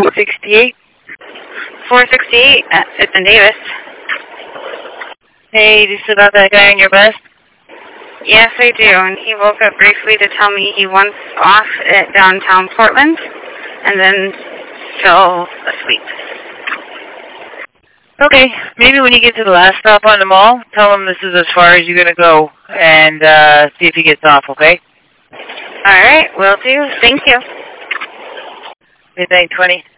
468? 468, it's in Davis. Hey, do you still got that guy on your bus? Yes, I do, and he woke up briefly to tell me he wants off at downtown Portland, and then fell asleep. Okay, maybe when you get to the last stop on the mall, tell him this is as far as you're going to go, and see if he gets off, okay? All right, will do. Thank you. Midnight 20.